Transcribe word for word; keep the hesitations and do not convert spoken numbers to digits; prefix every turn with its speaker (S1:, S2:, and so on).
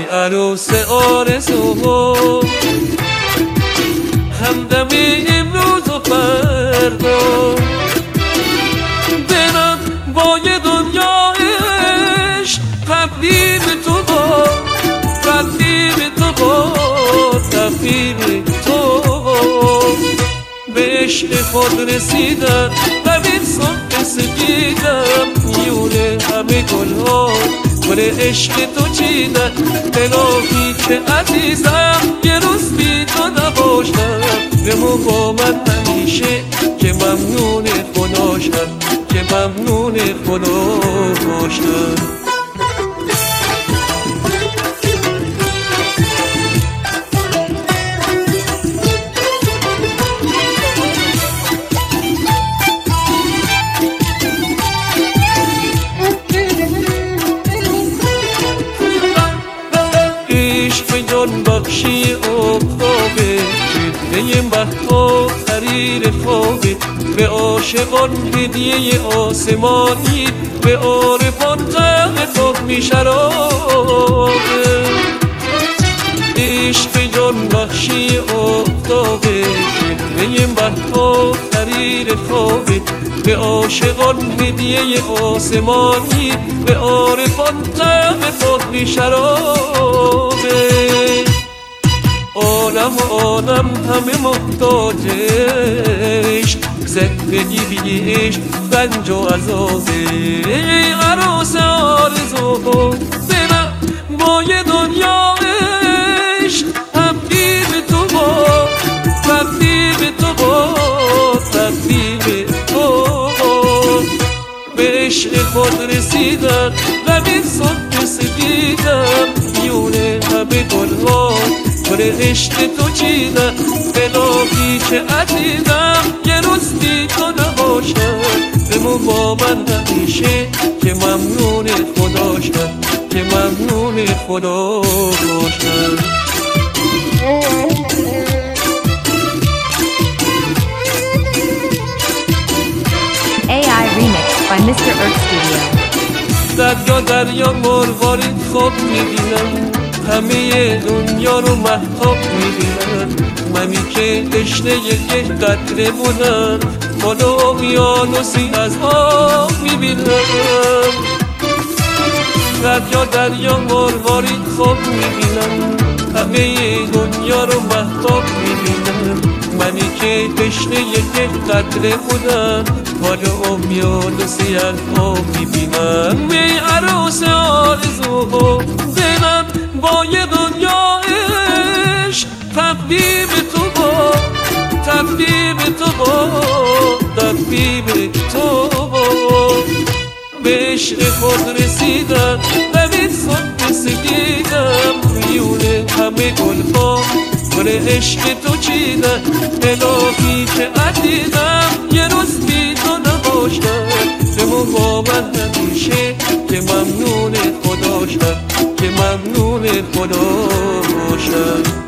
S1: عروس آرزو، همدم امروز و فردا، دلم با یه دنیا عشق تبدیل تو با تبدیل تو با تبدیل تو به عشق خود رسیدم و این صبح سپیدم میونه همه گلها گل عشق تو چیدم. الهی که عزیزم یه روز بی تو نباشم، بمون با من همیشه که ممنون خداشم، که ممنون خدا باشم. جان بخشی افتابه جده مهتا حریر خوابه، به عاشقان هدیه آسمانی، به عارفان غرق خاک می شرابه. عشق جان بخشی افتابه جده مهتا حریر خوابه، به عاشقان هدیه آسمانی، به عارفان غرق خاک می شرابه. عالم و عالم همه محتاجش، زندگی بی عشق رنج و عذابه. ای عروس آرزو دلم با یه دنیا عشق تبدیل تو با تبدیل تو با تبدیل تو به عشق خود رسیدم و این صبح سپیدم میونه همه گلها گل عشق تو چیدم. الهی که عزیزم یه روز بی تو نباشم، بمون با من همیشه که ممنون خداشم، که ممنون خدا باشم.
S2: ای آی Remix by mister Erk Studio.
S1: دریا دریا مروارید خواب میبینم، همه دنیا رو مهتاب میبینم. منی که تشنه یک قطره بودم، بالا اقیانوسی از آب میبینم. دریا دریا مروارید خواب میبینم، همه دنیا رو مهتاب میبینم. منی که تشنه یک قطره بودم، حالا اقیانوسی از آب میبینم. ای عروس آرزو دلم با یه دنیا عشق تبدیل تو با تبدیل تو با تبدیل تو به عشق خود رسیدم و این صبح سپیدم میونه همه گلها گل عشق تو چیدم. الهی که عزیزم یه روز بی تو نباشم، بمون با من همیشه که ممنون خداشم، که ممنون خدا باشم.